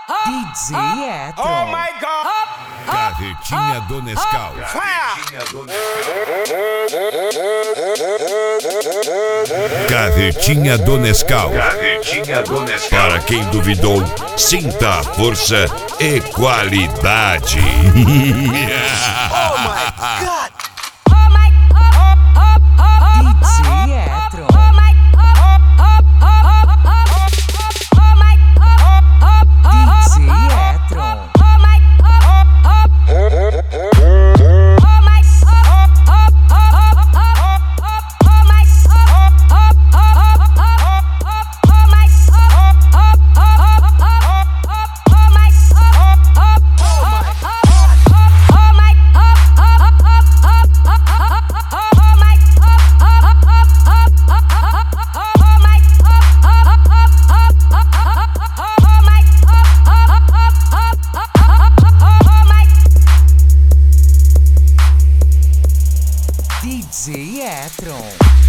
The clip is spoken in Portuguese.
DJ Etron. Oh my God. Carretinha do Nescau. Carretinha do Nescau. Para quem duvidou, sinta a força e qualidade. Oh my God. DJ Etron. DJ Etron.